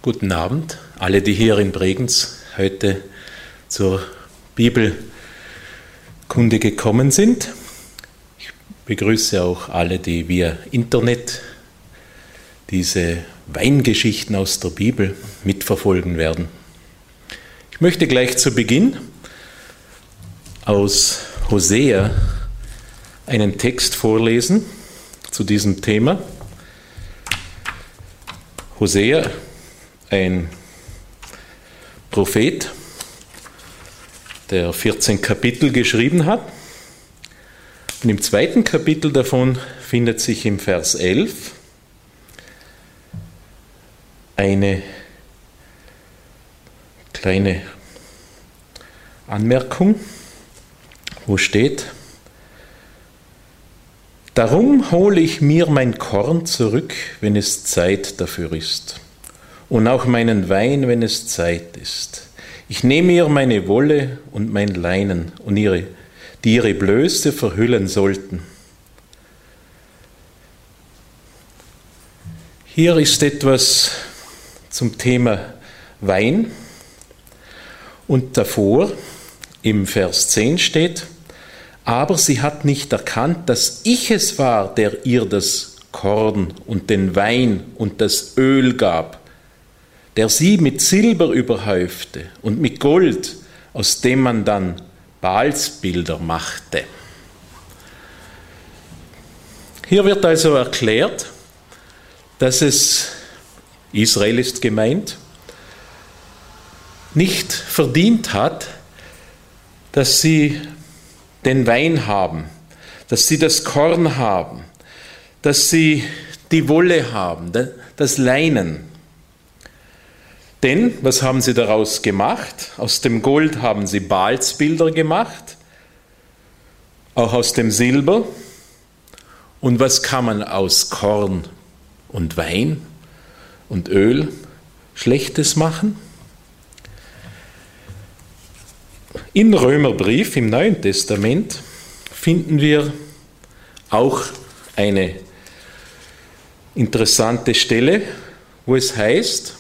Guten Abend, alle, die hier in Bregenz heute zur Bibelkunde gekommen sind. Ich begrüße auch alle, die via Internet diese Weingeschichten aus der Bibel mitverfolgen werden. Ich möchte gleich zu Beginn aus Hosea einen Text vorlesen zu diesem Thema. Hosea, ein Prophet, der 14 Kapitel geschrieben hat. Und im zweiten Kapitel davon findet sich im Vers 11 eine kleine Anmerkung, wo steht: Darum hole ich mir mein Korn zurück, wenn es Zeit dafür ist, und auch meinen Wein, wenn es Zeit ist. Ich nehme mir meine Wolle und mein Leinen, und die ihre Blöße verhüllen sollten. Hier ist etwas zum Thema Wein, und davor im Vers 10 steht: Aber sie hat nicht erkannt, dass ich es war, der ihr das Korn und den Wein und das Öl gab, der sie mit Silber überhäufte und mit Gold, aus dem man dann Baalsbilder machte. Hier wird also erklärt, dass es, Israel ist gemeint, nicht verdient hat, dass sie den Wein haben, dass sie das Korn haben, dass sie die Wolle haben, das Leinen. Denn, was haben sie daraus gemacht? Aus dem Gold haben sie Baalsbilder gemacht, auch aus dem Silber. Und was kann man aus Korn und Wein und Öl Schlechtes machen? Im Römerbrief im Neuen Testament finden wir auch eine interessante Stelle, wo es heißt,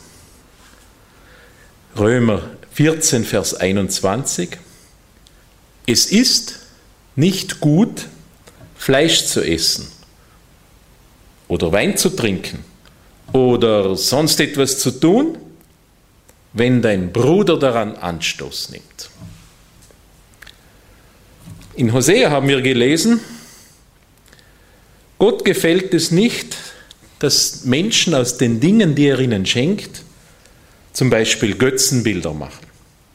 Römer 14, Vers 21, es ist nicht gut, Fleisch zu essen oder Wein zu trinken oder sonst etwas zu tun, wenn dein Bruder daran Anstoß nimmt. In Hosea haben wir gelesen, Gott gefällt es nicht, dass Menschen aus den Dingen, die er ihnen schenkt, zum Beispiel Götzenbilder machen.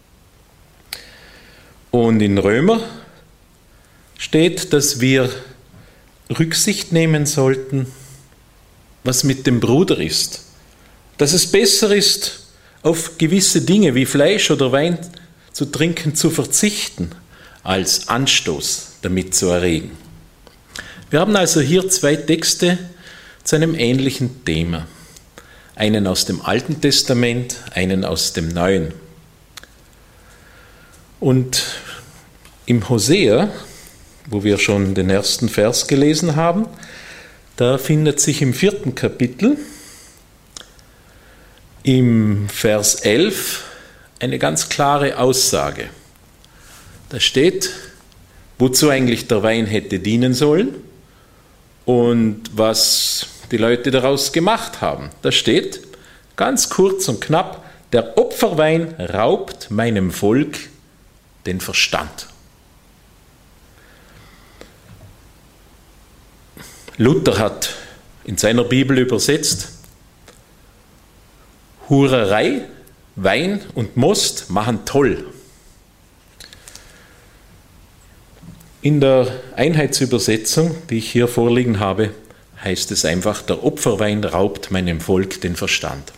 Und in Römer steht, dass wir Rücksicht nehmen sollten, was mit dem Bruder ist. Dass es besser ist, auf gewisse Dinge wie Fleisch oder Wein zu trinken zu verzichten, als Anstoß damit zu erregen. Wir haben also hier zwei Texte zu einem ähnlichen Thema. Einen aus dem Alten Testament, einen aus dem Neuen. Und im Hosea, wo wir schon den ersten Vers gelesen haben, da findet sich im 4. Kapitel, im Vers 11, eine ganz klare Aussage. Da steht, wozu eigentlich der Wein hätte dienen sollen und was die Leute daraus gemacht haben. Da steht, ganz kurz und knapp, der Opferwein raubt meinem Volk den Verstand. Luther hat in seiner Bibel übersetzt, Hurerei, Wein und Most machen toll. In der Einheitsübersetzung, die ich hier vorliegen habe, heißt es einfach, der Opferwein raubt meinem Volk den Verstand.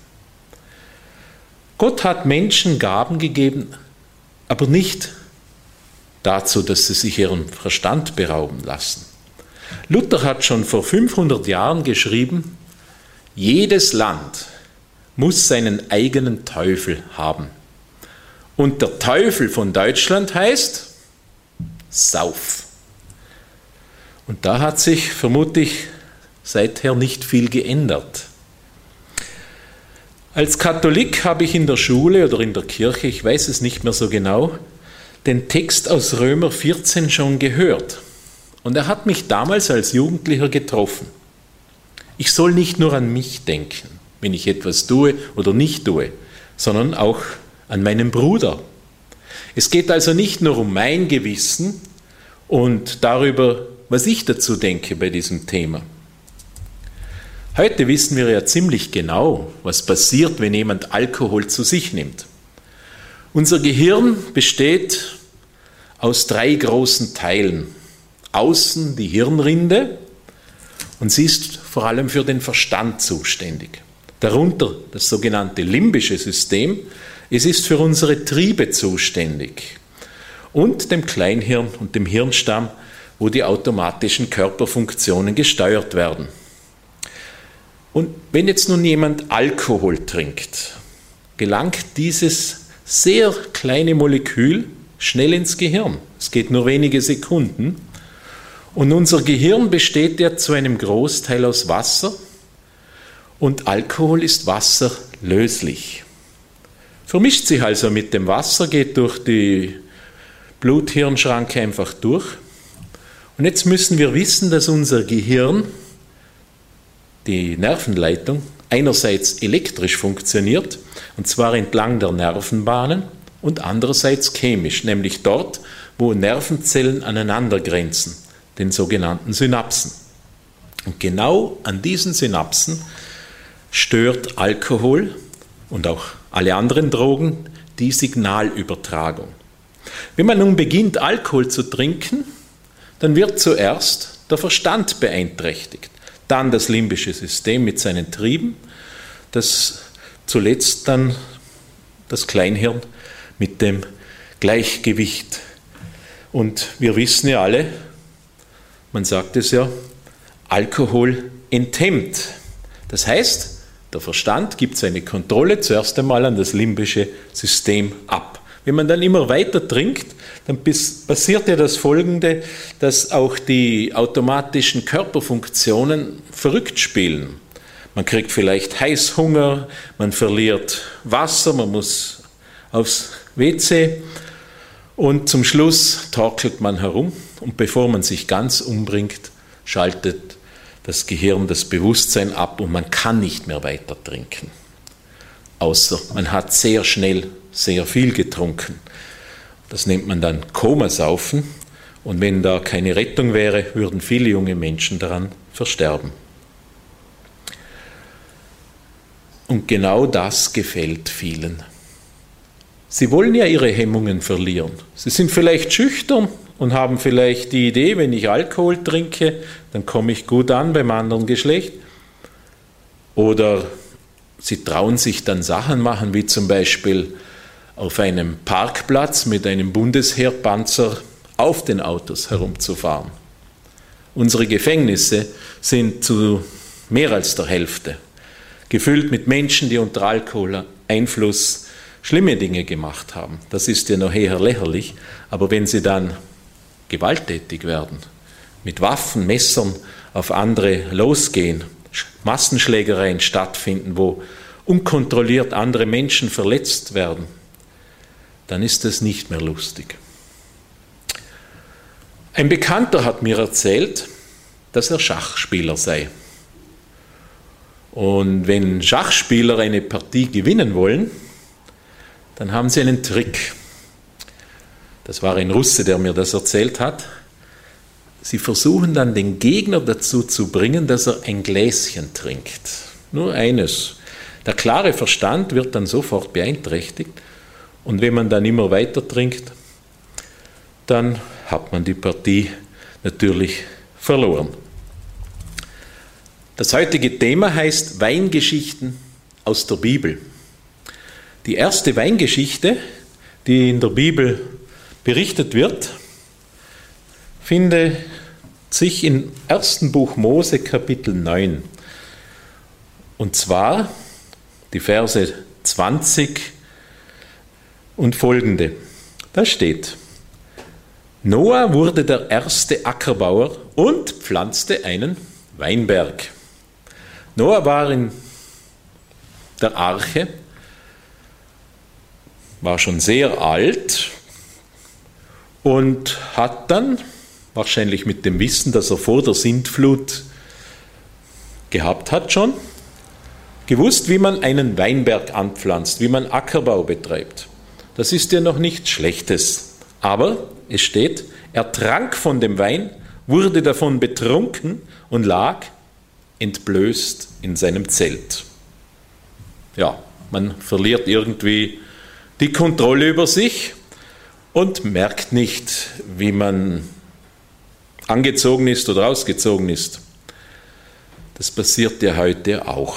Gott hat Menschen Gaben gegeben, aber nicht dazu, dass sie sich ihren Verstand berauben lassen. Luther hat schon vor 500 Jahren geschrieben, jedes Land muss seinen eigenen Teufel haben. Und der Teufel von Deutschland heißt Sauf. Und da hat sich vermutlich seither nicht viel geändert. Als Katholik habe ich in der Schule oder in der Kirche, ich weiß es nicht mehr so genau, den Text aus Römer 14 schon gehört. Und er hat mich damals als Jugendlicher getroffen. Ich soll nicht nur an mich denken, wenn ich etwas tue oder nicht tue, sondern auch an meinen Bruder. Es geht also nicht nur um mein Gewissen und darüber, was ich dazu denke bei diesem Thema. Heute wissen wir ja ziemlich genau, was passiert, wenn jemand Alkohol zu sich nimmt. Unser Gehirn besteht aus 3 großen Teilen. Außen die Hirnrinde und sie ist vor allem für den Verstand zuständig. Darunter das sogenannte limbische System. Es ist für unsere Triebe zuständig. Und dem Kleinhirn und dem Hirnstamm, wo die automatischen Körperfunktionen gesteuert werden. Und wenn jetzt nun jemand Alkohol trinkt, gelangt dieses sehr kleine Molekül schnell ins Gehirn. Es geht nur wenige Sekunden. Und unser Gehirn besteht ja zu einem Großteil aus Wasser und Alkohol ist wasserlöslich. Vermischt sich also mit dem Wasser, geht durch die Blut-Hirn-Schranke einfach durch. Und jetzt müssen wir wissen, dass unser Gehirn, die Nervenleitung, einerseits elektrisch funktioniert, und zwar entlang der Nervenbahnen, und andererseits chemisch, nämlich dort, wo Nervenzellen aneinander grenzen, den sogenannten Synapsen. Und genau an diesen Synapsen stört Alkohol und auch alle anderen Drogen die Signalübertragung. Wenn man nun beginnt, Alkohol zu trinken, dann wird zuerst der Verstand beeinträchtigt, dann das limbische System mit seinen Trieben, das zuletzt dann das Kleinhirn mit dem Gleichgewicht. Und wir wissen ja alle, man sagt es ja, Alkohol enthemmt. Das heißt, der Verstand gibt seine Kontrolle zuerst einmal an das limbische System ab. Wenn man dann immer weiter trinkt, dann passiert ja das Folgende, dass auch die automatischen Körperfunktionen verrückt spielen. Man kriegt vielleicht Heißhunger, man verliert Wasser, man muss aufs WC und zum Schluss torkelt man herum und bevor man sich ganz umbringt, schaltet das Gehirn das Bewusstsein ab und man kann nicht mehr weiter trinken. Außer man hat sehr schnell sehr viel getrunken. Das nennt man dann Komasaufen und wenn da keine Rettung wäre, würden viele junge Menschen daran versterben. Und genau das gefällt vielen. Sie wollen ja ihre Hemmungen verlieren. Sie sind vielleicht schüchtern und haben vielleicht die Idee, wenn ich Alkohol trinke, dann komme ich gut an beim anderen Geschlecht. Oder sie trauen sich dann Sachen machen, wie zum Beispiel auf einem Parkplatz mit einem Bundesheerpanzer auf den Autos herumzufahren. Unsere Gefängnisse sind zu mehr als der Hälfte gefüllt mit Menschen, die unter Alkoholeinfluss schlimme Dinge gemacht haben. Das ist ja noch eher lächerlich, aber wenn sie dann gewalttätig werden, mit Waffen, Messern auf andere losgehen, Massenschlägereien stattfinden, wo unkontrolliert andere Menschen verletzt werden, dann ist das nicht mehr lustig. Ein Bekannter hat mir erzählt, dass er Schachspieler sei. Und wenn Schachspieler eine Partie gewinnen wollen, dann haben sie einen Trick. Das war ein Russe, der mir das erzählt hat. Sie versuchen dann den Gegner dazu zu bringen, dass er ein Gläschen trinkt. Nur eines. Der klare Verstand wird dann sofort beeinträchtigt. Und wenn man dann immer weiter trinkt, dann hat man die Partie natürlich verloren. Das heutige Thema heißt Weingeschichten aus der Bibel. Die erste Weingeschichte, die in der Bibel berichtet wird, findet sich im 1. Buch Mose, Kapitel 9. Und zwar die Verse 20 und folgende. Da steht: Noah wurde der erste Ackerbauer und pflanzte einen Weinberg. Noah war in der Arche, war schon sehr alt und hat dann, wahrscheinlich mit dem Wissen, das er vor der Sintflut gehabt hat schon, gewusst, wie man einen Weinberg anpflanzt, wie man Ackerbau betreibt. Das ist ja noch nichts Schlechtes. Aber es steht, er trank von dem Wein, wurde davon betrunken und lag entblößt in seinem Zelt. Ja, man verliert irgendwie die Kontrolle über sich und merkt nicht, wie man angezogen ist oder ausgezogen ist. Das passiert ja heute auch.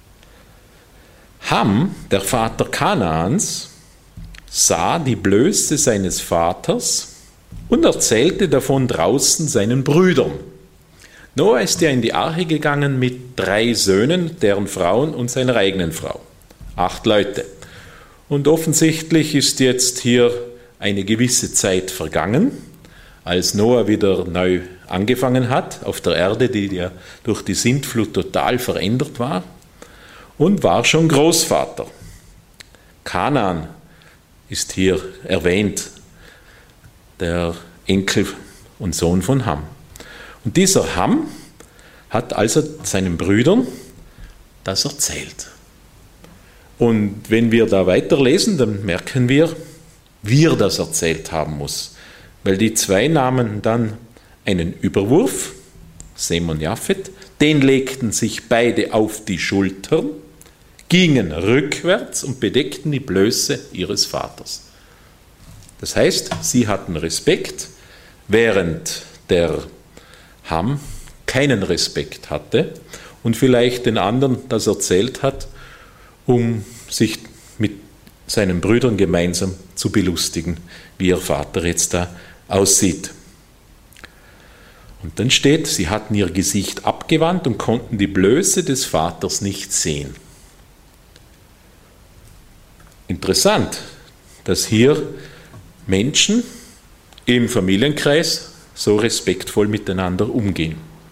Ham, der Vater Kanaans, sah die Blöße seines Vaters und erzählte davon draußen seinen Brüdern. Noah ist ja in die Arche gegangen mit 3 Söhnen, deren Frauen und seiner eigenen Frau. 8 Leute. Und offensichtlich ist jetzt hier eine gewisse Zeit vergangen, als Noah wieder neu angefangen hat auf der Erde, die ja durch die Sintflut total verändert war, und war schon Großvater. Kanaan ist hier erwähnt, der Enkel und Sohn von Ham. Und dieser Ham hat also seinen Brüdern das erzählt. Und wenn wir da weiterlesen, dann merken wir, wie er das erzählt haben muss. Weil die 2 nahmen dann einen Überwurf, Sem und Japhet, den legten sich beide auf die Schultern, gingen rückwärts und bedeckten die Blöße ihres Vaters. Das heißt, sie hatten Respekt, während der Ham keinen Respekt hatte und vielleicht den anderen das erzählt hat, um sich mit seinen Brüdern gemeinsam zu belustigen, wie ihr Vater jetzt da aussieht. Und dann steht, sie hatten ihr Gesicht abgewandt und konnten die Blöße des Vaters nicht sehen. Interessant, dass hier Menschen im Familienkreis so respektvoll miteinander umgehen.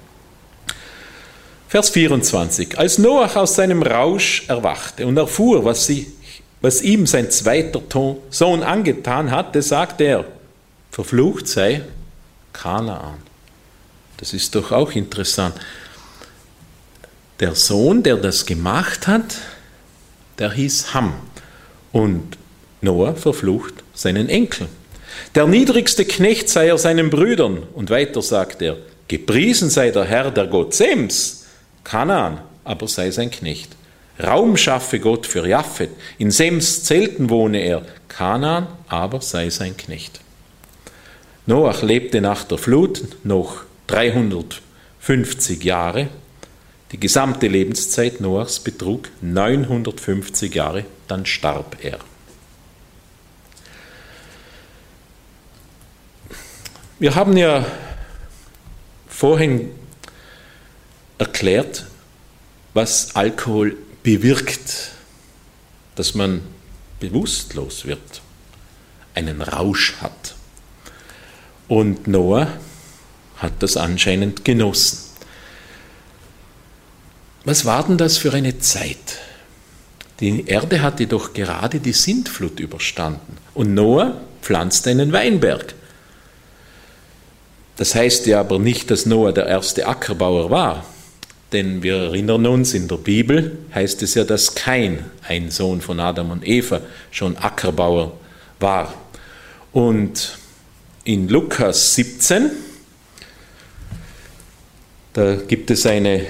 Vers 24. Als Noach aus seinem Rausch erwachte und erfuhr, was ihm sein zweiter Sohn angetan hatte, sagte er, verflucht sei Kanaan. Das ist doch auch interessant. Der Sohn, der das gemacht hat, der hieß Ham. Und Noah verflucht seinen Enkel. Der niedrigste Knecht sei er seinen Brüdern. Und weiter sagt er, gepriesen sei der Herr, der Gott Sems. Kanaan aber sei sein Knecht. Raum schaffe Gott für Japhet. In Sems Zelten wohne er. Kanaan aber sei sein Knecht. Noach lebte nach der Flut noch 350 Jahre. Die gesamte Lebenszeit Noachs betrug 950 Jahre, dann starb er. Wir haben ja vorhin erklärt, was Alkohol bewirkt, dass man bewusstlos wird, einen Rausch hat. Und Noah hat das anscheinend genossen. Was war denn das für eine Zeit? Die Erde hatte doch gerade die Sintflut überstanden und Noah pflanzte einen Weinberg. Das heißt ja aber nicht, dass Noah der erste Ackerbauer war, denn wir erinnern uns, in der Bibel heißt es ja, dass Kain, ein Sohn von Adam und Eva, schon Ackerbauer war. Und in Lukas 17, da gibt es eine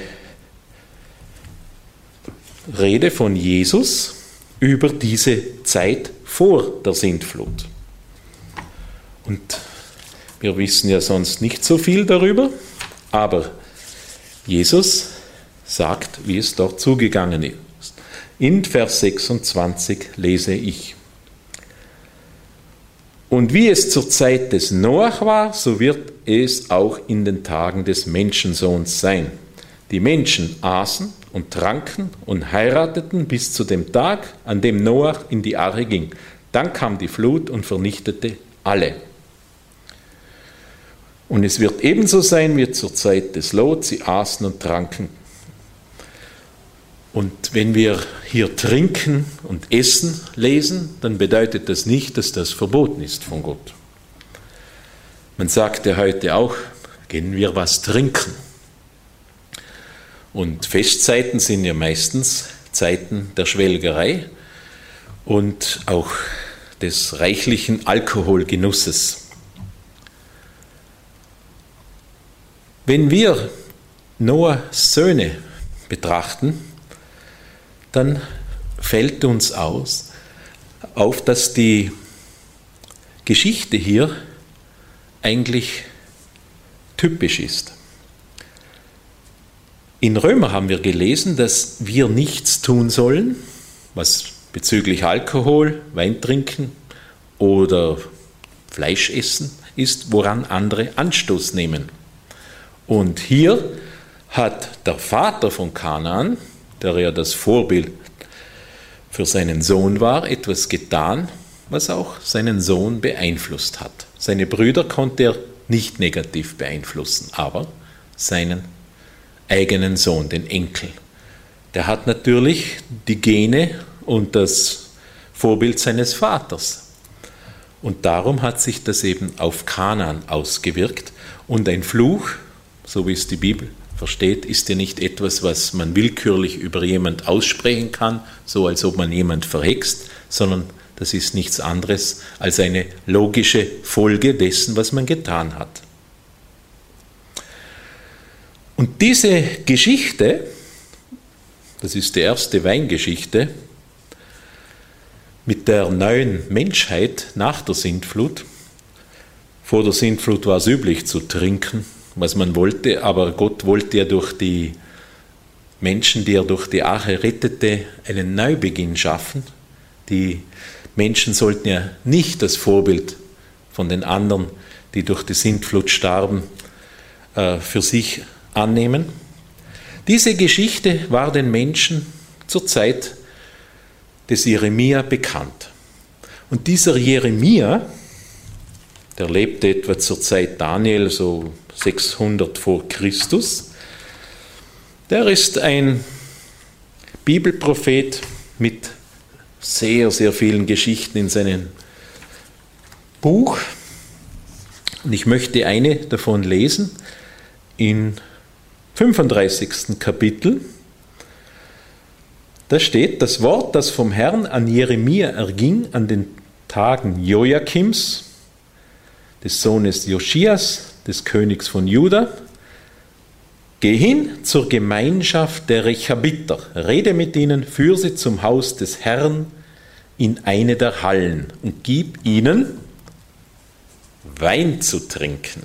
Rede von Jesus über diese Zeit vor der Sintflut. Und wir wissen ja sonst nicht so viel darüber, aber Jesus sagt, wie es dort zugegangen ist. In Vers 26 lese ich. Und wie es zur Zeit des Noach war, so wird es auch in den Tagen des Menschensohns sein. Die Menschen aßen und tranken und heirateten bis zu dem Tag, an dem Noach in die Arche ging. Dann kam die Flut und vernichtete alle. Und es wird ebenso sein wie zur Zeit des Lot, sie aßen und tranken. Und wenn wir hier trinken und essen lesen, dann bedeutet das nicht, dass das verboten ist von Gott. Man sagt ja heute auch, gehen wir was trinken. Und Festzeiten sind ja meistens Zeiten der Schwelgerei und auch des reichlichen Alkoholgenusses. Wenn wir Noahs Söhne betrachten, dann fällt uns auf, dass die Geschichte hier eigentlich typisch ist. In Römer haben wir gelesen, dass wir nichts tun sollen, was bezüglich Alkohol, Wein trinken oder Fleisch essen ist, woran andere Anstoß nehmen. Und hier hat der Vater von Kanaan, der ja das Vorbild für seinen Sohn war, etwas getan, was auch seinen Sohn beeinflusst hat. Seine Brüder konnte er nicht negativ beeinflussen, aber seinen eigenen Sohn, den Enkel. Der hat natürlich die Gene und das Vorbild seines Vaters. Und darum hat sich das eben auf Kanaan ausgewirkt. Und ein Fluch, so wie es die Bibel versteht, ist ja nicht etwas, was man willkürlich über jemand aussprechen kann, so als ob man jemand verhext, sondern das ist nichts anderes als eine logische Folge dessen, was man getan hat. Und diese Geschichte, das ist die erste Weingeschichte, mit der neuen Menschheit nach der Sintflut. Vor der Sintflut war es üblich zu trinken, was man wollte, aber Gott wollte ja durch die Menschen, die er durch die Arche rettete, einen Neubeginn schaffen. Die Menschen sollten ja nicht das Vorbild von den anderen, die durch die Sintflut starben, für sich annehmen. Diese Geschichte war den Menschen zur Zeit des Jeremia bekannt. Und dieser Jeremia, der lebte etwa zur Zeit Daniel, so 600 vor Christus, der ist ein Bibelprophet mit sehr, sehr vielen Geschichten in seinem Buch. Und ich möchte eine davon lesen in 35. Kapitel. Da steht: Das Wort, das vom Herrn an Jeremia erging an den Tagen Joachims, des Sohnes Joschias, des Königs von Juda: Geh hin zur Gemeinschaft der Rechabiter, rede mit ihnen, führ sie zum Haus des Herrn in eine der Hallen und gib ihnen Wein zu trinken.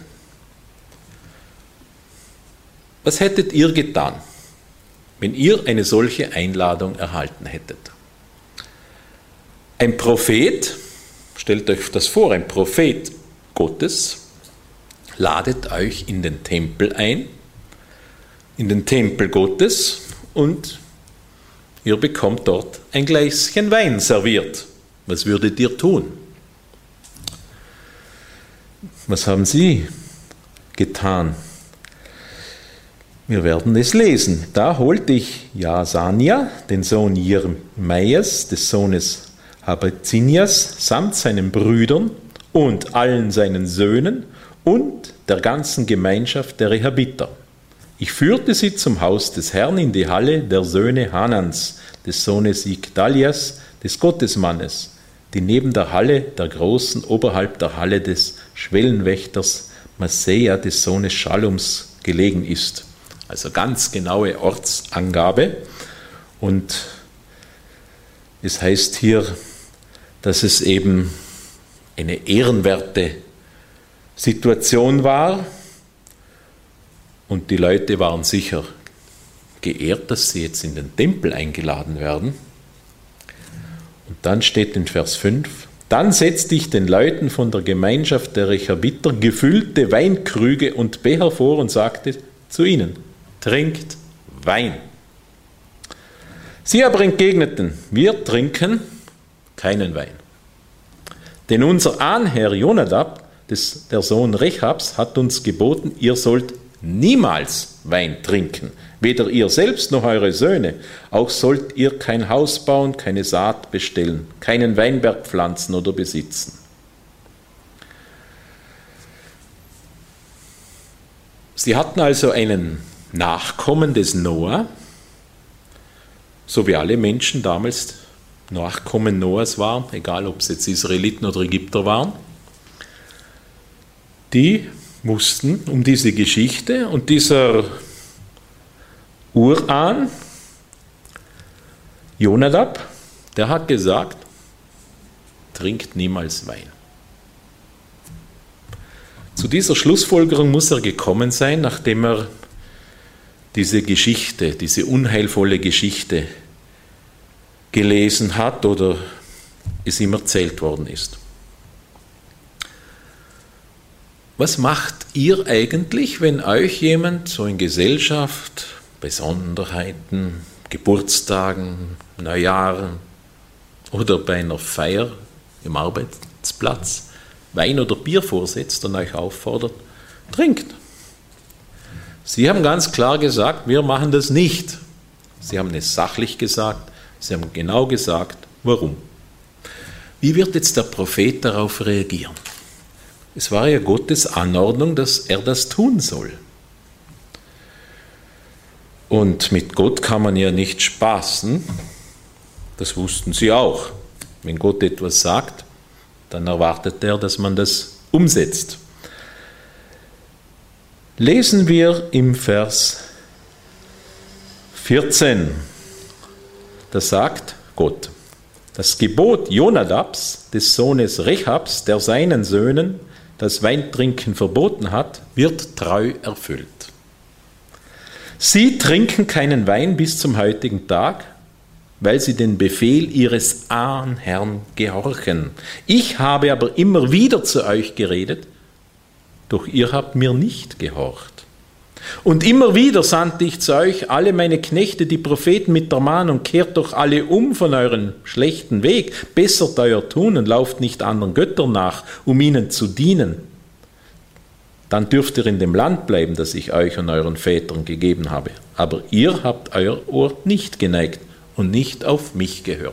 Was hättet ihr getan, wenn ihr eine solche Einladung erhalten hättet? Ein Prophet, stellt euch das vor, ein Prophet Gottes, ladet euch in den Tempel ein, in den Tempel Gottes, und ihr bekommt dort ein Gläschen Wein serviert. Was würdet ihr tun? Was haben sie getan? Wir werden es lesen. Da holte ich Jasania, den Sohn Jeremias, des Sohnes Habazinias, samt seinen Brüdern und allen seinen Söhnen und der ganzen Gemeinschaft der Rehabiter. Ich führte sie zum Haus des Herrn in die Halle der Söhne Hanans, des Sohnes Igdalias, des Gottesmannes, die neben der Halle der Großen, oberhalb der Halle des Schwellenwächters Masseia, des Sohnes Schallums, gelegen ist. Also ganz genaue Ortsangabe. Und es heißt hier, dass es eben eine ehrenwerte Situation war. Und die Leute waren sicher geehrt, dass sie jetzt in den Tempel eingeladen werden. Und dann steht in Vers 5: Dann setzte ich den Leuten von der Gemeinschaft der Rechabiter gefüllte Weinkrüge und Becher vor und sagte zu ihnen: Trinkt Wein. Sie aber entgegneten: Wir trinken keinen Wein. Denn unser Ahnherr Jonadab, der Sohn Rechabs, hat uns geboten, ihr sollt niemals Wein trinken, weder ihr selbst noch eure Söhne. Auch sollt ihr kein Haus bauen, keine Saat bestellen, keinen Weinberg pflanzen oder besitzen. Sie hatten also einen Nachkommen des Noah, so wie alle Menschen damals Nachkommen Noahs waren, egal ob es jetzt Israeliten oder Ägypter waren. Die mussten um diese Geschichte, und dieser Urahn, Jonadab, der hat gesagt, trinkt niemals Wein. Zu dieser Schlussfolgerung muss er gekommen sein, nachdem er diese Geschichte, diese unheilvolle Geschichte gelesen hat oder es ihm erzählt worden ist. Was macht ihr eigentlich, wenn euch jemand so in Gesellschaft, Besonderheiten, Geburtstagen, Neujahren oder bei einer Feier im Arbeitsplatz Wein oder Bier vorsetzt und euch auffordert, trinkt? Sie haben ganz klar gesagt, wir machen das nicht. Sie haben es sachlich gesagt, sie haben genau gesagt, warum. Wie wird jetzt der Prophet darauf reagieren? Es war ja Gottes Anordnung, dass er das tun soll. Und mit Gott kann man ja nicht spaßen, das wussten sie auch. Wenn Gott etwas sagt, dann erwartet er, dass man das umsetzt. Lesen wir im Vers 14, da sagt Gott: Das Gebot Jonadabs, des Sohnes Rechabs, der seinen Söhnen das Weintrinken verboten hat, wird treu erfüllt. Sie trinken keinen Wein bis zum heutigen Tag, weil sie den Befehl ihres Ahnherrn gehorchen. Ich habe aber immer wieder zu euch geredet, doch ihr habt mir nicht gehorcht. Und immer wieder sandte ich zu euch alle meine Knechte, die Propheten, mit der Mahnung: Kehrt doch alle um von euren schlechten Weg, bessert euer Tun und lauft nicht anderen Göttern nach, um ihnen zu dienen. Dann dürft ihr in dem Land bleiben, das ich euch und euren Vätern gegeben habe. Aber ihr habt euer Ohr nicht geneigt und nicht auf mich gehört.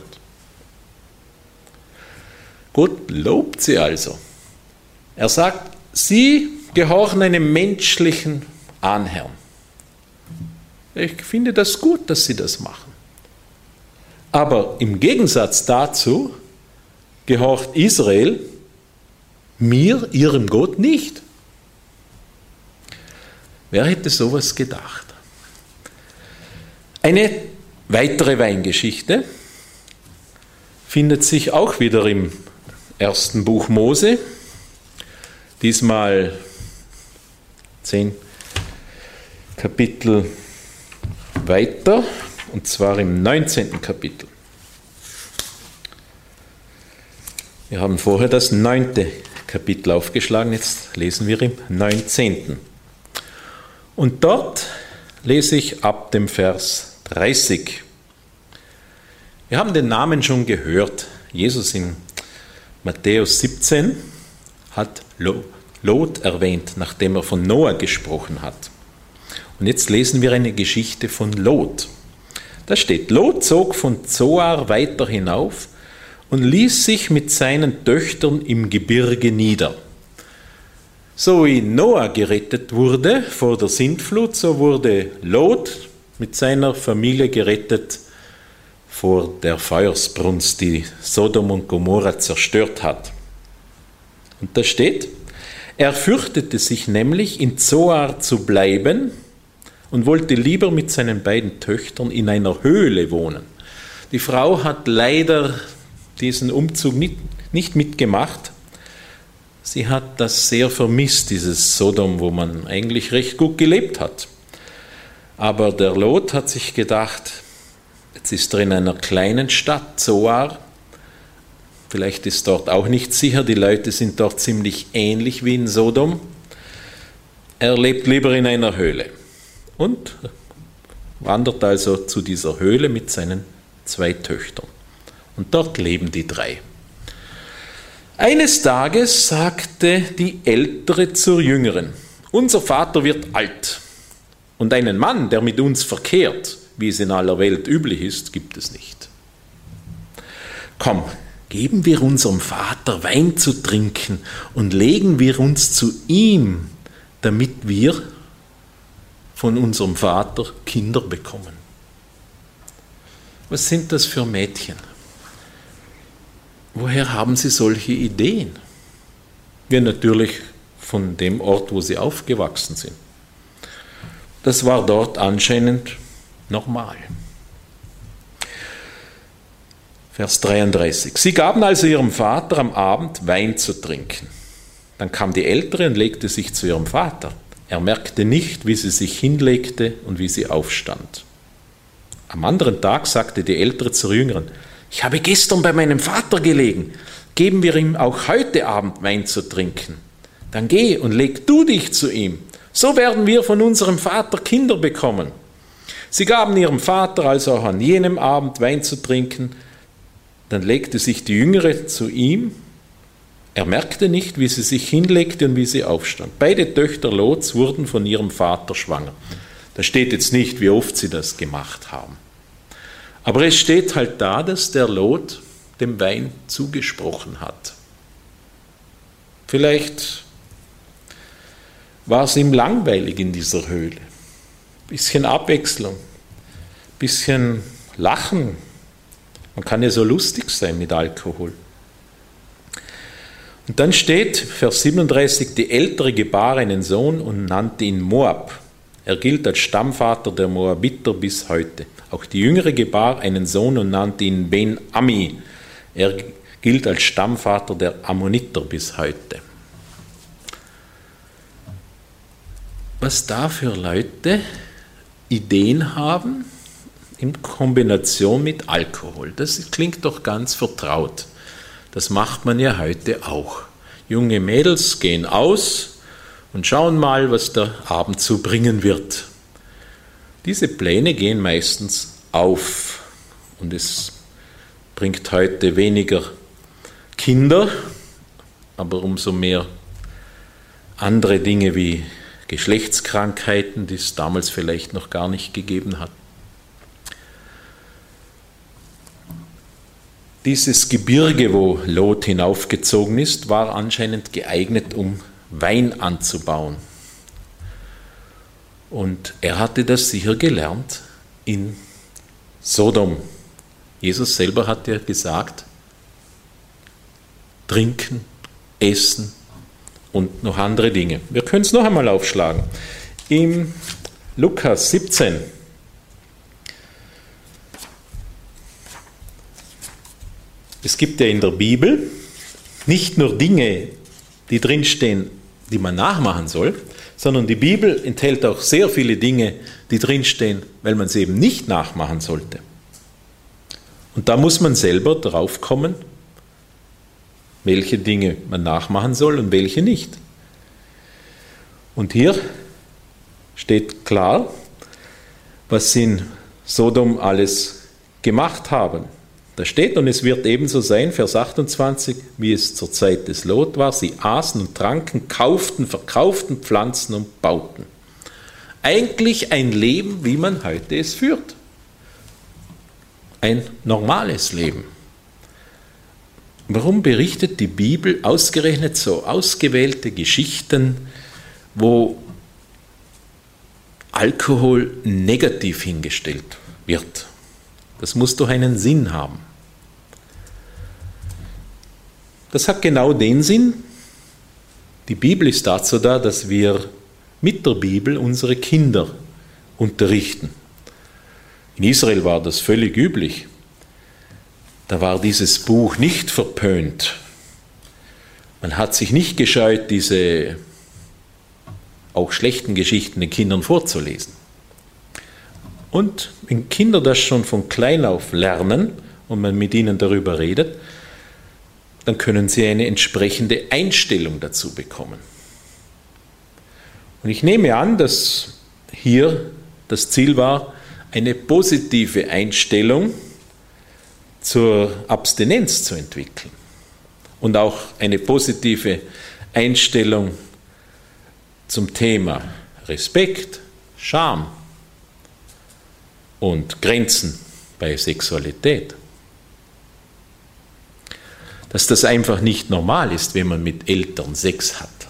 Gott lobt sie also. Er sagt, sie gehorchen einem menschlichen Ahnherrn. Ich finde das gut, dass sie das machen. Aber im Gegensatz dazu gehorcht Israel mir, ihrem Gott, nicht. Wer hätte sowas gedacht? Eine weitere Weingeschichte findet sich auch wieder im ersten Buch Mose, diesmal 10 Kapitel weiter, und zwar im 19. Kapitel. Wir haben vorher das 9. Kapitel aufgeschlagen, jetzt lesen wir im 19. Und dort lese ich ab dem Vers 30. Wir haben den Namen schon gehört. Jesus in Matthäus 17 hat Lot erwähnt, nachdem er von Noah gesprochen hat. Und jetzt lesen wir eine Geschichte von Lot. Da steht: Lot zog von Zoar weiter hinauf und ließ sich mit seinen Töchtern im Gebirge nieder. So wie Noah gerettet wurde vor der Sintflut, so wurde Lot mit seiner Familie gerettet vor der Feuersbrunst, die Sodom und Gomorra zerstört hat. Und da steht: Er fürchtete sich nämlich, in Zoar zu bleiben, und wollte lieber mit seinen beiden Töchtern in einer Höhle wohnen. Die Frau hat leider diesen Umzug nicht mitgemacht. Sie hat das sehr vermisst, dieses Sodom, wo man eigentlich recht gut gelebt hat. Aber der Lot hat sich gedacht, jetzt ist er in einer kleinen Stadt, Zoar. Vielleicht ist dort auch nicht sicher, die Leute sind dort ziemlich ähnlich wie in Sodom. Er lebt lieber in einer Höhle und wandert also zu dieser Höhle mit seinen 2 Töchtern. Und dort leben die 3. Eines Tages sagte die Ältere zur Jüngeren: unser Vater wird alt und einen Mann, der mit uns verkehrt, wie es in aller Welt üblich ist, gibt es nicht. Komm, geben wir unserem Vater Wein zu trinken und legen wir uns zu ihm, damit wir von unserem Vater Kinder bekommen. Was sind das für Mädchen? Woher haben sie solche Ideen? Ja, natürlich von dem Ort, wo sie aufgewachsen sind. Das war dort anscheinend normal. Vers 33. Sie gaben also ihrem Vater am Abend Wein zu trinken. Dann kam die Ältere und legte sich zu ihrem Vater. Er merkte nicht, wie sie sich hinlegte und wie sie aufstand. Am anderen Tag sagte die Ältere zur Jüngeren: Ich habe gestern bei meinem Vater gelegen. Geben wir ihm auch heute Abend Wein zu trinken. Dann geh und leg du dich zu ihm. So werden wir von unserem Vater Kinder bekommen. Sie gaben ihrem Vater also auch an jenem Abend Wein zu trinken. Dann legte sich die Jüngere zu ihm. Er merkte nicht, wie sie sich hinlegte und wie sie aufstand. Beide Töchter Lots wurden von ihrem Vater schwanger. Da steht jetzt nicht, wie oft sie das gemacht haben. Aber es steht halt da, dass der Lot dem Wein zugesprochen hat. Vielleicht war es ihm langweilig in dieser Höhle. Ein bisschen Abwechslung, ein bisschen Lachen. Man kann ja so lustig sein mit Alkohol. Und dann steht, Vers 37, die Ältere gebar einen Sohn und nannte ihn Moab. Er gilt als Stammvater der Moabiter bis heute. Auch die Jüngere gebar einen Sohn und nannte ihn Ben-Ami. Er gilt als Stammvater der Ammoniter bis heute. Was da für Leute Ideen haben in Kombination mit Alkohol, das klingt doch ganz vertraut. Das macht man ja heute auch. Junge Mädels gehen aus und schauen mal, was der Abend so bringen wird. Diese Pläne gehen meistens auf und es bringt heute weniger Kinder, aber umso mehr andere Dinge wie Geschlechtskrankheiten, die es damals vielleicht noch gar nicht gegeben hat. Dieses Gebirge, wo Lot hinaufgezogen ist, war anscheinend geeignet, um Wein anzubauen. Und er hatte das sicher gelernt in Sodom. Jesus selber hat ja gesagt, trinken, essen und noch andere Dinge. Wir können es noch einmal aufschlagen. Im Lukas 17. Es gibt ja in der Bibel nicht nur Dinge, die drinstehen, die man nachmachen soll, sondern die Bibel enthält auch sehr viele Dinge, die drinstehen, weil man sie eben nicht nachmachen sollte. Und da muss man selber drauf kommen, welche Dinge man nachmachen soll und welche nicht. Und hier steht klar, was sie in Sodom alles gemacht haben. Da steht, und es wird ebenso sein, Vers 28, wie es zur Zeit des Lot war. Sie aßen und tranken, kauften, verkauften, pflanzten und bauten. Eigentlich ein Leben, wie man heute es führt. Ein normales Leben. Warum berichtet die Bibel ausgerechnet so ausgewählte Geschichten, wo Alkohol negativ hingestellt wird? Das muss doch einen Sinn haben. Das hat genau den Sinn. Die Bibel ist dazu da, dass wir mit der Bibel unsere Kinder unterrichten. In Israel war das völlig üblich. Da war dieses Buch nicht verpönt. Man hat sich nicht gescheut, diese auch schlechten Geschichten den Kindern vorzulesen. Und wenn Kinder das schon von klein auf lernen und man mit ihnen darüber redet, dann können sie eine entsprechende Einstellung dazu bekommen. Und ich nehme an, dass hier das Ziel war, eine positive Einstellung zur Abstinenz zu entwickeln und auch eine positive Einstellung zum Thema Respekt, Scham und Grenzen bei Sexualität. Dass das einfach nicht normal ist, wenn man mit Eltern Sex hat.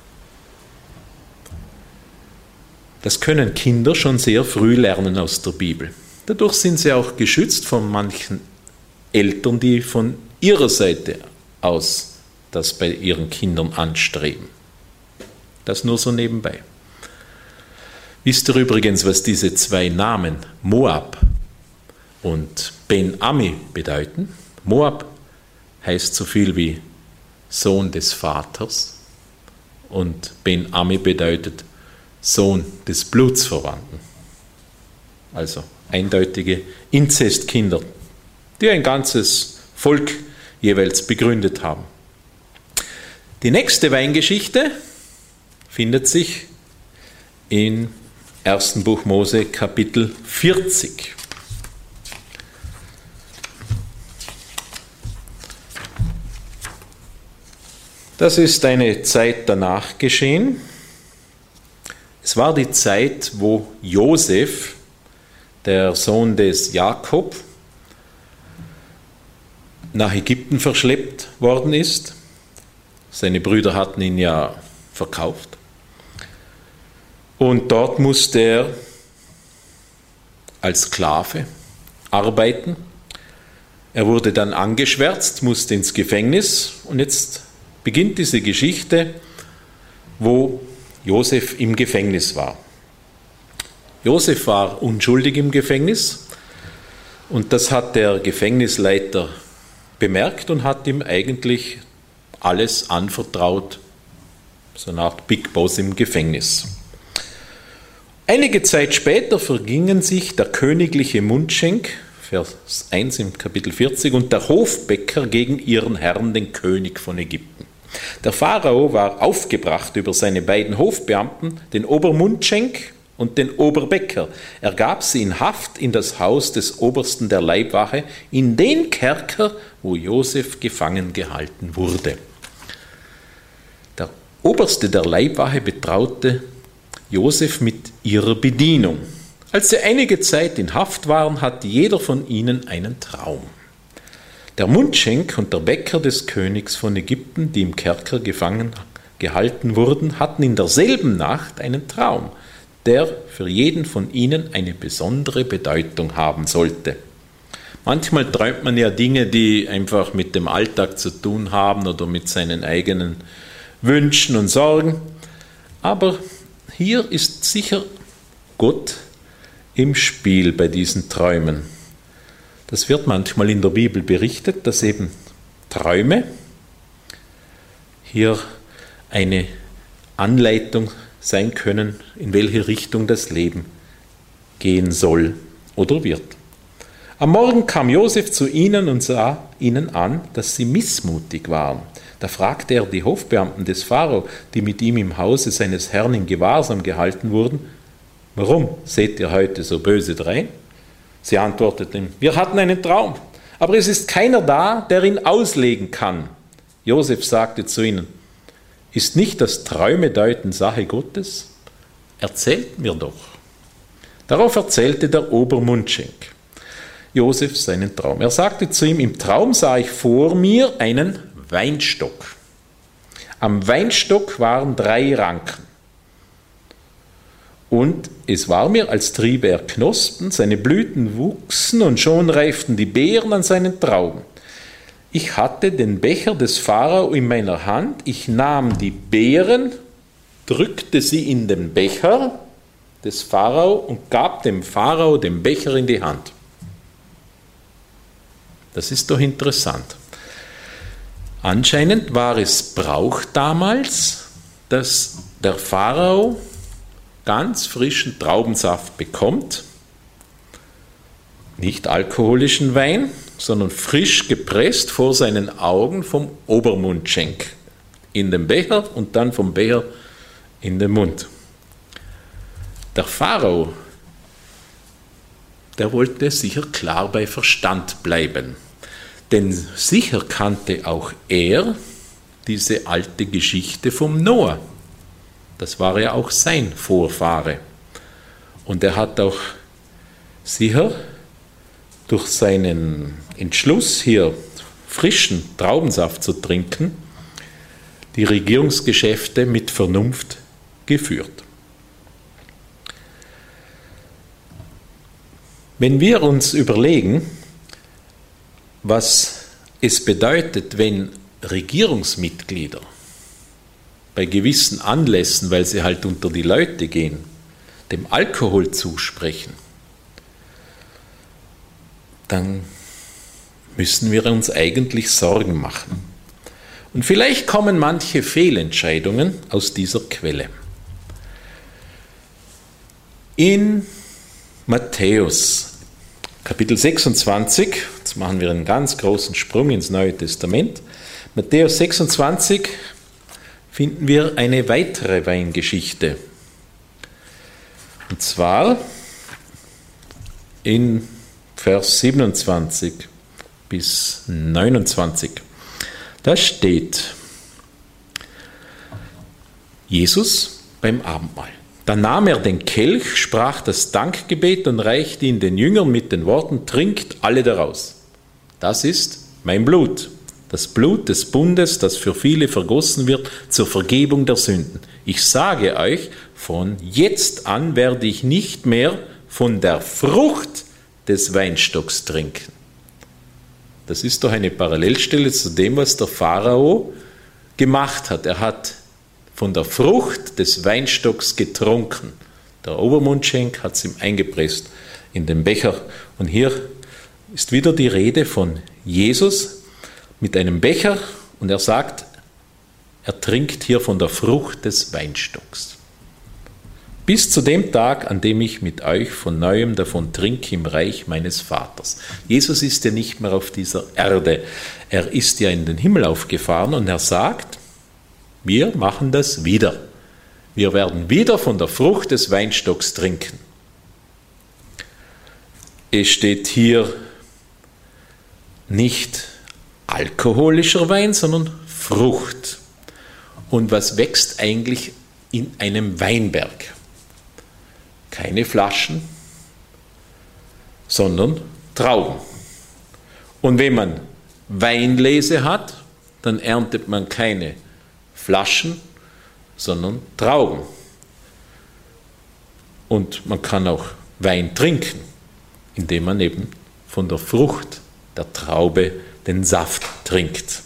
Das können Kinder schon sehr früh lernen aus der Bibel. Dadurch sind sie auch geschützt von manchen Eltern, die von ihrer Seite aus das bei ihren Kindern anstreben. Das nur so nebenbei. Wisst ihr übrigens, was diese zwei Namen Moab und Ben-Ami bedeuten? Moab heißt so viel wie Sohn des Vaters und Ben-Ami bedeutet Sohn des Blutsverwandten. Also eindeutige Inzestkinder, die ein ganzes Volk jeweils begründet haben. Die nächste Weingeschichte findet sich im 1. Buch Mose, Kapitel 40. Das ist eine Zeit danach geschehen. Es war die Zeit, wo Josef, der Sohn des Jakob, nach Ägypten verschleppt worden ist. Seine Brüder hatten ihn ja verkauft. Und dort musste er als Sklave arbeiten. Er wurde dann angeschwärzt, musste ins Gefängnis. Und jetzt beginnt diese Geschichte, wo Josef im Gefängnis war. Josef war unschuldig im Gefängnis und das hat der Gefängnisleiter bemerkt und hat ihm eigentlich alles anvertraut, so eine Art Big Boss im Gefängnis. Einige Zeit später vergingen sich der königliche Mundschenk, Vers 1 im Kapitel 40, und der Hofbäcker gegen ihren Herrn, den König von Ägypten. Der Pharao war aufgebracht über seine beiden Hofbeamten, den Obermundschenk und den Oberbäcker. Er gab sie in Haft in das Haus des Obersten der Leibwache, in den Kerker, wo Josef gefangen gehalten wurde. Der Oberste der Leibwache betraute Josef mit ihrer Bedienung. Als sie einige Zeit in Haft waren, hatte jeder von ihnen einen Traum. Der Mundschenk und der Bäcker des Königs von Ägypten, die im Kerker gefangen gehalten wurden, hatten in derselben Nacht einen Traum, der für jeden von ihnen eine besondere Bedeutung haben sollte. Manchmal träumt man ja Dinge, die einfach mit dem Alltag zu tun haben oder mit seinen eigenen Wünschen und Sorgen. Aber hier ist sicher Gott im Spiel bei diesen Träumen. Das wird manchmal in der Bibel berichtet, dass eben Träume hier eine Anleitung sein können, in welche Richtung das Leben gehen soll oder wird. Am Morgen kam Josef zu ihnen und sah ihnen an, dass sie missmutig waren. Da fragte er die Hofbeamten des Pharao, die mit ihm im Hause seines Herrn in Gewahrsam gehalten wurden: Warum seht ihr heute so böse drein? Sie antworteten: Wir hatten einen Traum, aber es ist keiner da, der ihn auslegen kann. Josef sagte zu ihnen: Ist nicht das Träume deuten Sache Gottes? Erzählt mir doch. Darauf erzählte der Obermundschenk Josef seinen Traum. Er sagte zu ihm: Im Traum sah ich vor mir einen Weinstock. Am Weinstock waren 3 Ranken. Und es war mir, als triebe er Knospen, seine Blüten wuchsen und schon reiften die Beeren an seinen Trauben. Ich hatte den Becher des Pharao in meiner Hand, ich nahm die Beeren, drückte sie in den Becher des Pharao und gab dem Pharao den Becher in die Hand. Das ist doch interessant. Anscheinend war es Brauch damals, dass der Pharao ganz frischen Traubensaft bekommt, nicht alkoholischen Wein, sondern frisch gepresst vor seinen Augen vom Obermundschenk in den Becher und dann vom Becher in den Mund. Der Pharao, der wollte sicher klar bei Verstand bleiben, denn sicher kannte auch er diese alte Geschichte vom Noah. Das war ja auch sein Vorfahre. Und er hat auch sicher durch seinen Entschluss, hier frischen Traubensaft zu trinken, die Regierungsgeschäfte mit Vernunft geführt. Wenn wir uns überlegen, was es bedeutet, wenn Regierungsmitglieder bei gewissen Anlässen, weil sie halt unter die Leute gehen, dem Alkohol zusprechen, dann müssen wir uns eigentlich Sorgen machen. Und vielleicht kommen manche Fehlentscheidungen aus dieser Quelle. In Matthäus Kapitel 26, jetzt machen wir einen ganz großen Sprung ins Neue Testament. Matthäus 26 finden wir eine weitere Weingeschichte. Und zwar in Vers 27 bis 29. Da steht Jesus beim Abendmahl. Da nahm er den Kelch, sprach das Dankgebet und reichte ihn den Jüngern mit den Worten: Trinkt alle daraus. Das ist mein Blut, das Blut des Bundes, das für viele vergossen wird zur Vergebung der Sünden. Ich sage euch, von jetzt an werde ich nicht mehr von der Frucht des Weinstocks trinken. Das ist doch eine Parallelstelle zu dem, was der Pharao gemacht hat. Er hat von der Frucht des Weinstocks getrunken. Der Obermundschenk hat es ihm eingepresst in den Becher. Und hier ist wieder die Rede von Jesus mit einem Becher und er sagt, er trinkt hier von der Frucht des Weinstocks. Bis zu dem Tag, an dem ich mit euch von Neuem davon trinke im Reich meines Vaters. Jesus ist ja nicht mehr auf dieser Erde. Er ist ja in den Himmel aufgefahren und er sagt, wir machen das wieder. Wir werden wieder von der Frucht des Weinstocks trinken. Es steht hier nicht alkoholischer Wein, sondern Frucht. Und was wächst eigentlich in einem Weinberg? Keine Flaschen, sondern Trauben. Und wenn man Weinlese hat, dann erntet man keine Flaschen, sondern Trauben. Und man kann auch Wein trinken, indem man eben von der Frucht der Traube den Saft trinkt.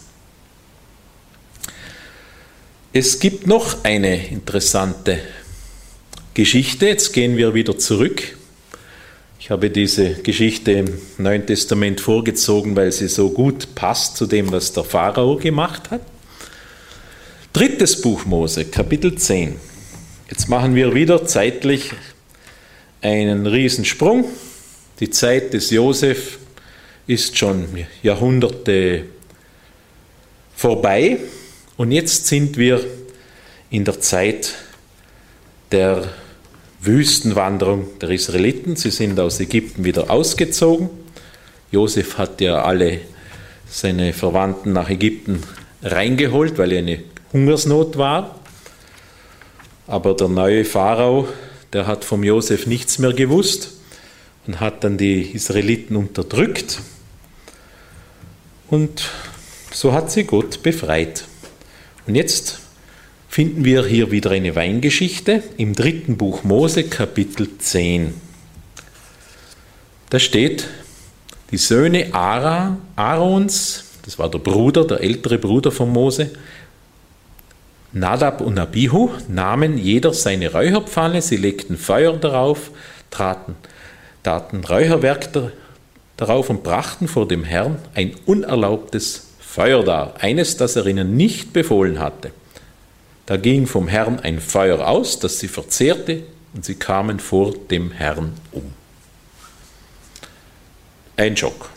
Es gibt noch eine interessante Geschichte. Jetzt gehen wir wieder zurück. Ich habe diese Geschichte im Neuen Testament vorgezogen, weil sie so gut passt zu dem, was der Pharao gemacht hat. 3. Buch Mose, Kapitel 10. Jetzt machen wir wieder zeitlich einen Riesensprung. Die Zeit des Josef ist schon Jahrhunderte vorbei und jetzt sind wir in der Zeit der Wüstenwanderung der Israeliten. Sie sind aus Ägypten wieder ausgezogen. Josef hat ja alle seine Verwandten nach Ägypten reingeholt, weil eine Hungersnot war. Aber der neue Pharao, der hat vom Josef nichts mehr gewusst und hat dann die Israeliten unterdrückt. Und so hat sie Gott befreit. Und jetzt finden wir hier wieder eine Weingeschichte im 3. Buch Mose, Kapitel 10. Da steht, die Söhne Aarons, das war der Bruder, der ältere Bruder von Mose, Nadab und Abihu, nahmen jeder seine Räucherpfanne, sie legten Feuer darauf, taten Räucherwerk darauf und brachten vor dem Herrn ein unerlaubtes Feuer dar, eines, das er ihnen nicht befohlen hatte. Da ging vom Herrn ein Feuer aus, das sie verzehrte, und sie kamen vor dem Herrn um. Ein Schock.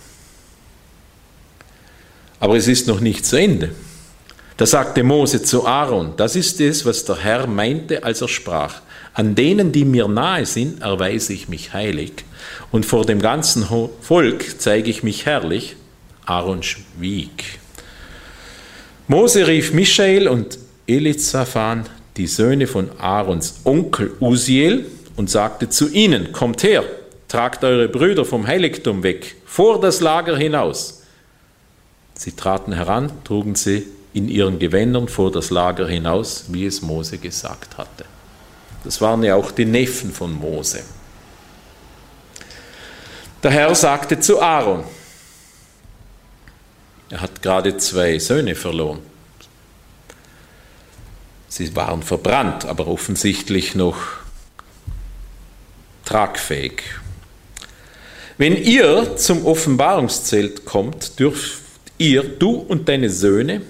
Aber es ist noch nicht zu Ende. Da sagte Mose zu Aaron, das ist es, was der Herr meinte, als er sprach. An denen, die mir nahe sind, erweise ich mich heilig, und vor dem ganzen Volk zeige ich mich herrlich. Aaron schwieg. Mose rief Michael und Elizaphan, die Söhne von Aarons Onkel Uziel und sagte zu ihnen: Kommt her, tragt eure Brüder vom Heiligtum weg, vor das Lager hinaus. Sie traten heran, trugen sie in ihren Gewändern vor das Lager hinaus, wie es Mose gesagt hatte. Das waren ja auch die Neffen von Mose. Der Herr sagte zu Aaron, er hat gerade 2 Söhne verloren. Sie waren verbrannt, aber offensichtlich noch tragfähig. Wenn ihr zum Offenbarungszelt kommt, dürft ihr, du und deine Söhne,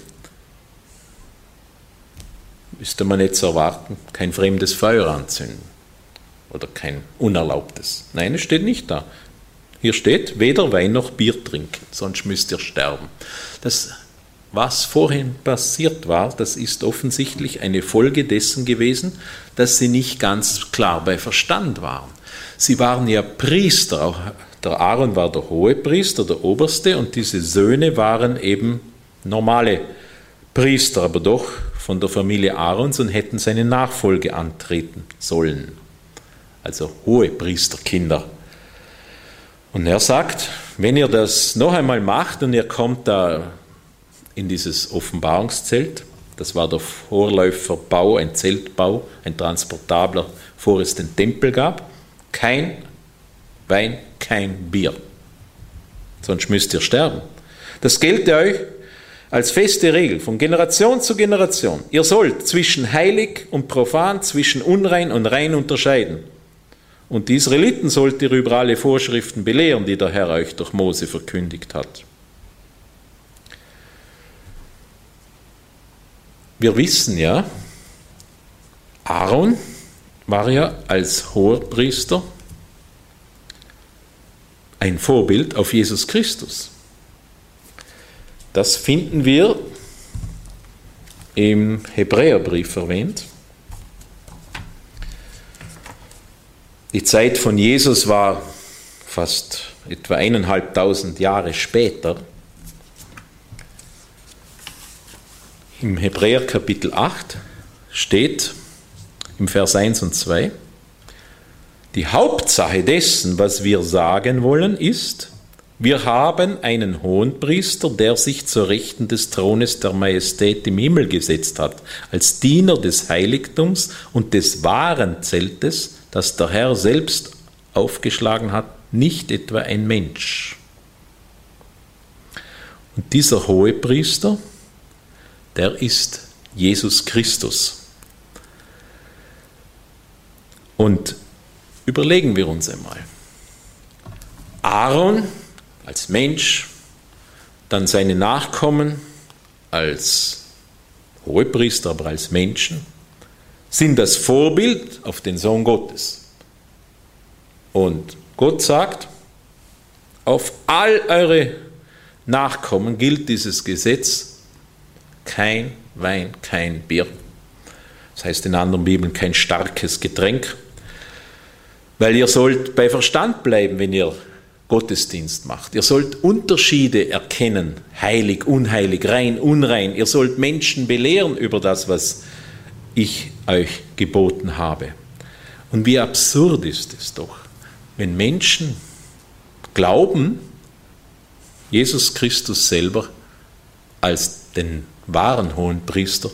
müsste man jetzt erwarten, kein fremdes Feuer anzünden oder kein unerlaubtes. Nein, es steht nicht da. Hier steht, weder Wein noch Bier trinken, sonst müsst ihr sterben. Das, was vorhin passiert war, das ist offensichtlich eine Folge dessen gewesen, dass sie nicht ganz klar bei Verstand waren. Sie waren ja Priester, auch der Aaron war der Hohepriester, der Oberste, und diese Söhne waren eben normale Priester, aber doch von der Familie Aarons und hätten seine Nachfolge antreten sollen. Also Hohepriesterkinder. Und er sagt, wenn ihr das noch einmal macht und ihr kommt da in dieses Offenbarungszelt, das war der Vorläuferbau, ein Zeltbau, ein transportabler, bevor es den Tempel gab, kein Wein, kein Bier. Sonst müsst ihr sterben. Das gelte euch als feste Regel von Generation zu Generation. Ihr sollt zwischen heilig und profan, zwischen unrein und rein unterscheiden. Und die Israeliten sollt ihr über alle Vorschriften belehren, die der Herr euch durch Mose verkündigt hat. Wir wissen ja, Aaron war ja als Hohepriester ein Vorbild auf Jesus Christus. Das finden wir im Hebräerbrief erwähnt. Die Zeit von Jesus war fast etwa 1500 Jahre später. Im Hebräer Kapitel 8 steht im Vers 1 und 2, die Hauptsache dessen, was wir sagen wollen, ist, wir haben einen Hohenpriester, der sich zur Rechten des Thrones der Majestät im Himmel gesetzt hat, als Diener des Heiligtums und des wahren Zeltes, das der Herr selbst aufgeschlagen hat, nicht etwa ein Mensch. Und dieser Hohepriester, der ist Jesus Christus. Und überlegen wir uns einmal. Aaron als Mensch, dann seine Nachkommen als Hohepriester, aber als Menschen, sind das Vorbild auf den Sohn Gottes. Und Gott sagt, auf all eure Nachkommen gilt dieses Gesetz, kein Wein, kein Bier. Das heißt in anderen Bibeln kein starkes Getränk, weil ihr sollt bei Verstand bleiben, wenn ihr Gottesdienst macht. Ihr sollt Unterschiede erkennen, heilig, unheilig, rein, unrein. Ihr sollt Menschen belehren über das, was ich euch geboten habe. Und wie absurd ist es doch, wenn Menschen glauben, Jesus Christus selber als den wahren Hohenpriester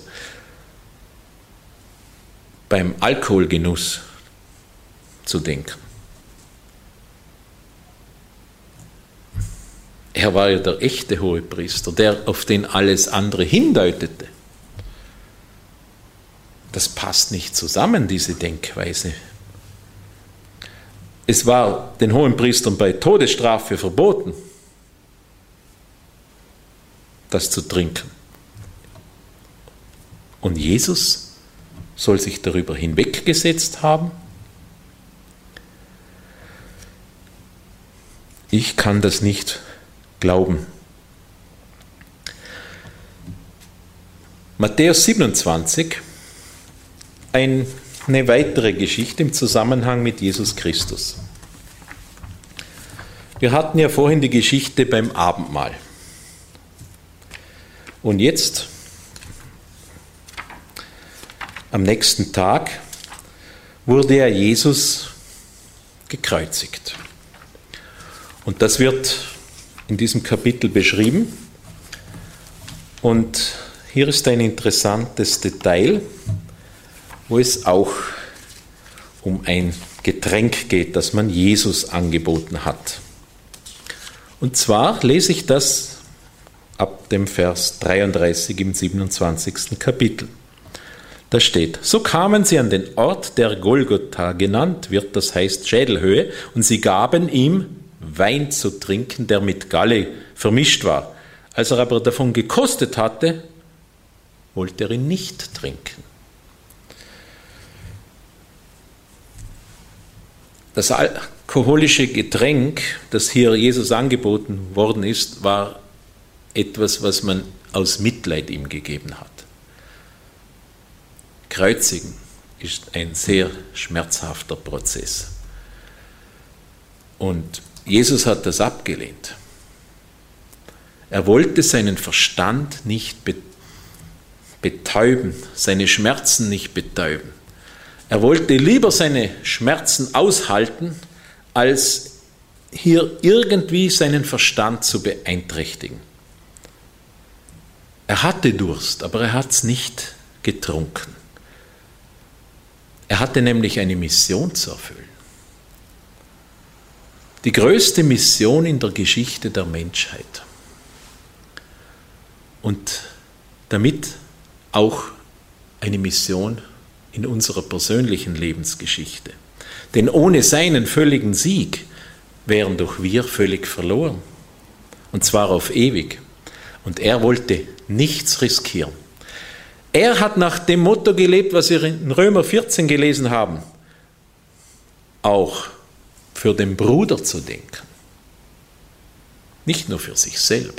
beim Alkoholgenuss zu denken. Er war ja der echte Hohepriester, der auf den alles andere hindeutete. Das passt nicht zusammen, diese Denkweise. Es war den Hohenpriestern bei Todesstrafe verboten, das zu trinken. Und Jesus soll sich darüber hinweggesetzt haben? Ich kann das nicht glauben. Matthäus 27, eine weitere Geschichte im Zusammenhang mit Jesus Christus. Wir hatten ja vorhin die Geschichte beim Abendmahl. Und jetzt am nächsten Tag wurde ja Jesus gekreuzigt. Und das wird in diesem Kapitel beschrieben. Und hier ist ein interessantes Detail, wo es auch um ein Getränk geht, das man Jesus angeboten hat. Und zwar lese ich das ab dem Vers 33 im 27. Kapitel. Da steht: So kamen sie an den Ort, der Golgotha genannt wird, das heißt Schädelhöhe, und sie gaben ihm Wein zu trinken, der mit Galle vermischt war. Als er aber davon gekostet hatte, wollte er ihn nicht trinken. Das alkoholische Getränk, das hier Jesus angeboten worden ist, war etwas, was man aus Mitleid ihm gegeben hat. Kreuzigen ist ein sehr schmerzhafter Prozess. Und Jesus hat das abgelehnt. Er wollte seinen Verstand nicht betäuben, seine Schmerzen nicht betäuben. Er wollte lieber seine Schmerzen aushalten, als hier irgendwie seinen Verstand zu beeinträchtigen. Er hatte Durst, aber er hat es nicht getrunken. Er hatte nämlich eine Mission zu erfüllen. Die größte Mission in der Geschichte der Menschheit. Und damit auch eine Mission in unserer persönlichen Lebensgeschichte. Denn ohne seinen völligen Sieg wären doch wir völlig verloren. Und zwar auf ewig. Und er wollte nichts riskieren. Er hat nach dem Motto gelebt, was wir in Römer 14 gelesen haben. Auch für den Bruder zu denken. Nicht nur für sich selber.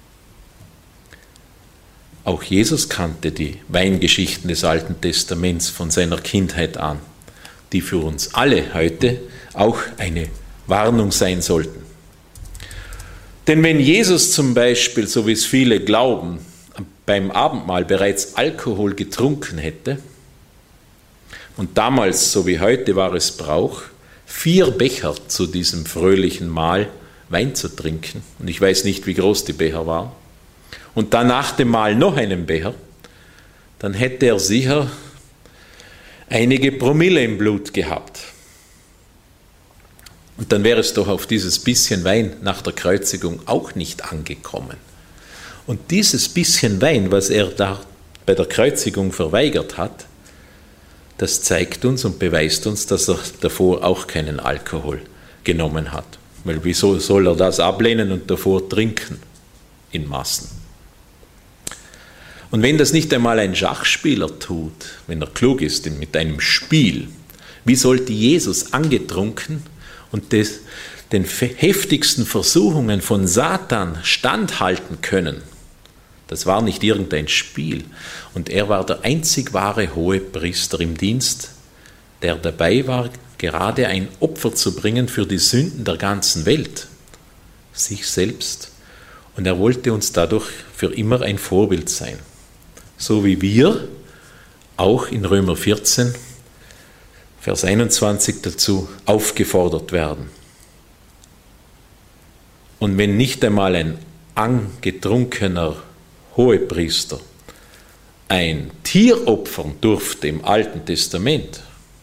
Auch Jesus kannte die Weingeschichten des Alten Testaments von seiner Kindheit an, die für uns alle heute auch eine Warnung sein sollten. Denn wenn Jesus zum Beispiel, so wie es viele glauben, beim Abendmahl bereits Alkohol getrunken hätte, und damals, so wie heute, war es Brauch, 4 Becher zu diesem fröhlichen Mahl Wein zu trinken, und ich weiß nicht, wie groß die Becher waren, und dann nach dem Mahl noch einen Becher, dann hätte er sicher einige Promille im Blut gehabt. Und dann wäre es doch auf dieses bisschen Wein nach der Kreuzigung auch nicht angekommen. Und dieses bisschen Wein, was er da bei der Kreuzigung verweigert hat, das zeigt uns und beweist uns, dass er davor auch keinen Alkohol genommen hat. Weil wieso soll er das ablehnen und davor trinken in Massen? Und wenn das nicht einmal ein Schachspieler tut, wenn er klug ist mit einem Spiel, wie sollte Jesus angetrunken und den heftigsten Versuchungen von Satan standhalten können? Das war nicht irgendein Spiel. Und er war der einzig wahre Hohepriester im Dienst, der dabei war, gerade ein Opfer zu bringen für die Sünden der ganzen Welt, sich selbst. Und er wollte uns dadurch für immer ein Vorbild sein. So wie wir auch in Römer 14, Vers 21 dazu aufgefordert werden. Und wenn nicht einmal ein angetrunkener Hohepriester ein Tier opfern durfte im Alten Testament,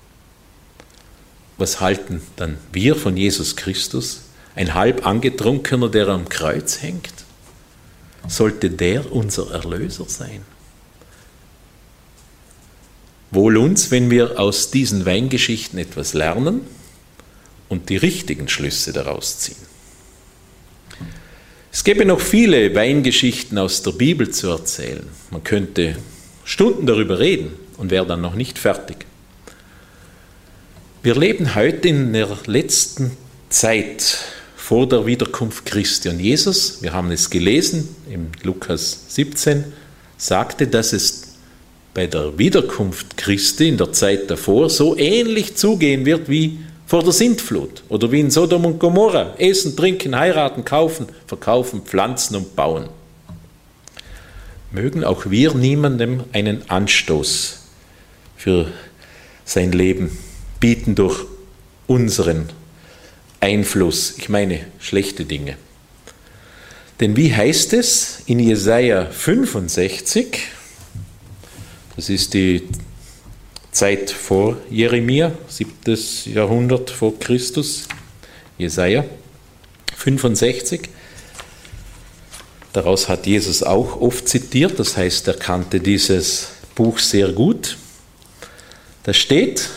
was halten dann wir von Jesus Christus? Ein halb angetrunkener, der am Kreuz hängt? Sollte der unser Erlöser sein? Wohl uns, wenn wir aus diesen Weingeschichten etwas lernen und die richtigen Schlüsse daraus ziehen. Es gäbe noch viele Weingeschichten aus der Bibel zu erzählen. Man könnte Stunden darüber reden und wäre dann noch nicht fertig. Wir leben heute in der letzten Zeit vor der Wiederkunft Christi. Und Jesus, wir haben es gelesen, im Lukas 17, sagte, dass es bei der Wiederkunft Christi in der Zeit davor so ähnlich zugehen wird wie vor der Sintflut oder wie in Sodom und Gomorra. Essen, trinken, heiraten, kaufen, verkaufen, pflanzen und bauen. Mögen auch wir niemandem einen Anstoß für sein Leben bieten durch unseren Einfluss, ich meine schlechte Dinge. Denn wie heißt es in Jesaja 65, das ist die Zeit vor Jeremia, 7. Jahrhundert vor Christus, Jesaja 65. Daraus hat Jesus auch oft zitiert, das heißt, er kannte dieses Buch sehr gut. Da steht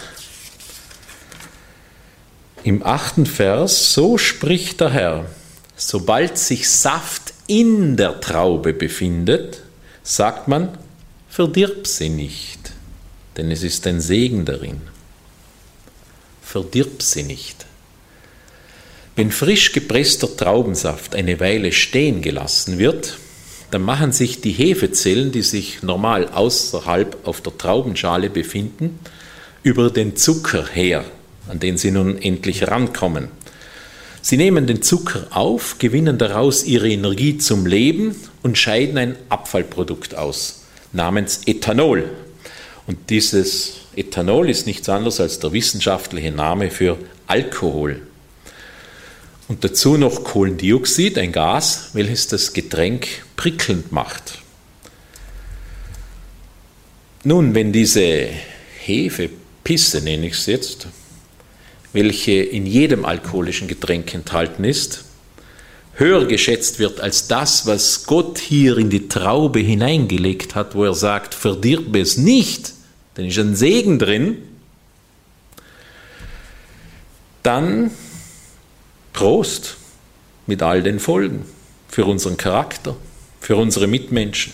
im 8. Vers, so spricht der Herr, sobald sich Saft in der Traube befindet, sagt man, verdirb sie nicht, denn es ist ein Segen darin. Verdirb sie nicht. Wenn frisch gepresster Traubensaft eine Weile stehen gelassen wird, dann machen sich die Hefezellen, die sich normal außerhalb auf der Traubenschale befinden, über den Zucker her, an den sie nun endlich rankommen. Sie nehmen den Zucker auf, gewinnen daraus ihre Energie zum Leben und scheiden ein Abfallprodukt aus, namens Ethanol. Und dieses Ethanol ist nichts anderes als der wissenschaftliche Name für Alkohol. Und dazu noch Kohlendioxid, ein Gas, welches das Getränk prickelnd macht. Nun, wenn diese Hefepisse, nenne ich es jetzt, welche in jedem alkoholischen Getränk enthalten ist, höher geschätzt wird als das, was Gott hier in die Traube hineingelegt hat, wo er sagt, verdirb es nicht, denn ist ein Segen drin, dann Prost mit all den Folgen für unseren Charakter, für unsere Mitmenschen.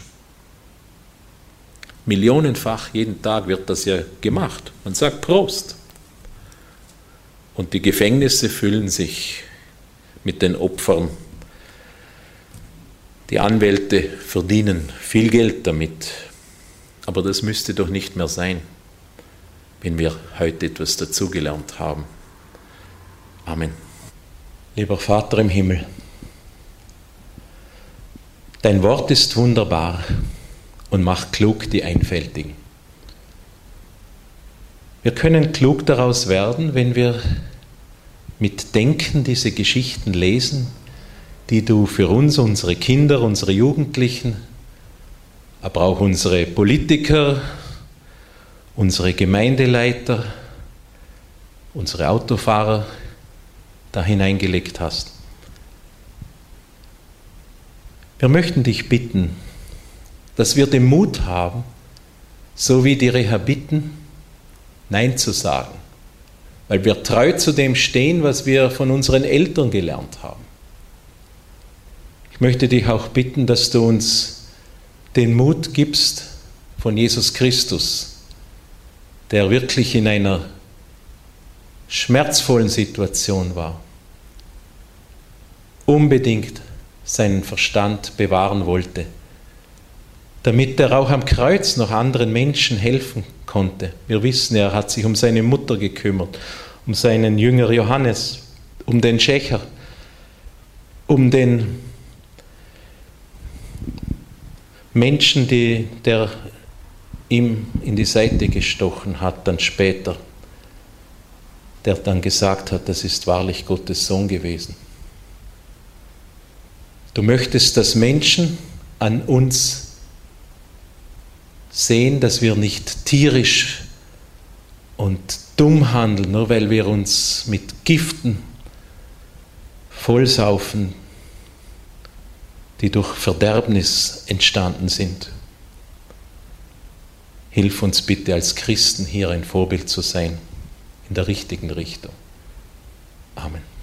Millionenfach jeden Tag wird das ja gemacht. Man sagt Prost. Und die Gefängnisse füllen sich mit den Opfern. Die Anwälte verdienen viel Geld damit. Aber das müsste doch nicht mehr sein, wenn wir heute etwas dazugelernt haben. Amen. Lieber Vater im Himmel, dein Wort ist wunderbar und macht klug die Einfältigen. Wir können klug daraus werden, wenn wir mit Denken diese Geschichten lesen, die du für uns, unsere Kinder, unsere Jugendlichen, aber auch unsere Politiker, unsere Gemeindeleiter, unsere Autofahrer da hineingelegt hast. Wir möchten dich bitten, dass wir den Mut haben, so wie die Rehabiten, Nein zu sagen, weil wir treu zu dem stehen, was wir von unseren Eltern gelernt haben. Ich möchte dich auch bitten, dass du uns den Mut gibst von Jesus Christus, der wirklich in einer schmerzvollen Situation war, unbedingt seinen Verstand bewahren wollte, damit er auch am Kreuz noch anderen Menschen helfen konnte. Wir wissen, er hat sich um seine Mutter gekümmert, um seinen Jünger Johannes, um den Schächer, um den Menschen, der ihm in die Seite gestochen hat, dann später, der dann gesagt hat, das ist wahrlich Gottes Sohn gewesen. Du möchtest, dass Menschen an uns sehen, dass wir nicht tierisch und dumm handeln, nur weil wir uns mit Giften vollsaufen, die durch Verderbnis entstanden sind. Hilf uns bitte als Christen hier ein Vorbild zu sein, in der richtigen Richtung. Amen.